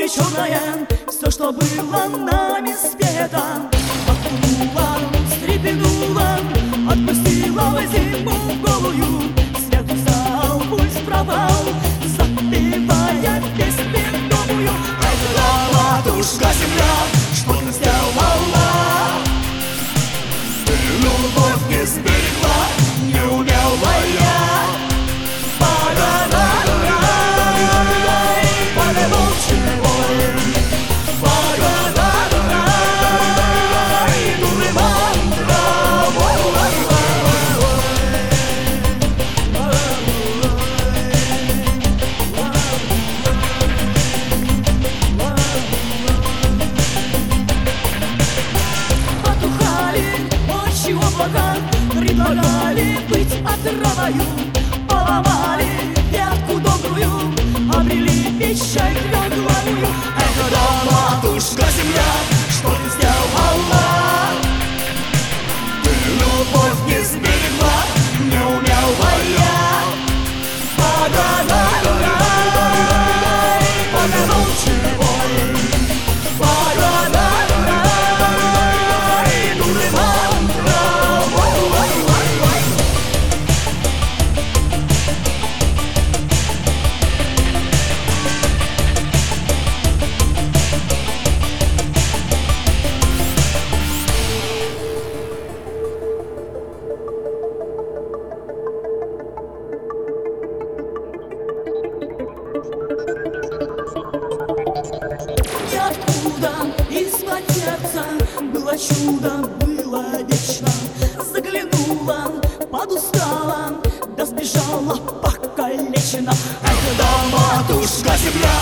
черное, все, что было нами света, окунула, встрепенула, отпустила зиму голую. Свету зал, пусть провал, запевая песню новую. Ай, да, матушка земля, что ты сделала? Ты любовь не сберегла, неумелая. Предлагали быть отравою, поломали ветку добрую, обрели печаль трехглавую. Эх, да, матушка земля, что ты сделала? Ты любовь не сберегла, неумелая. Погоняй, погонучевой, погоняй. Ниоткуда из-под сердца было чудо, было вечно. Заглянула, подустала, да сбежала покалечена. Эх, да, матушка земля,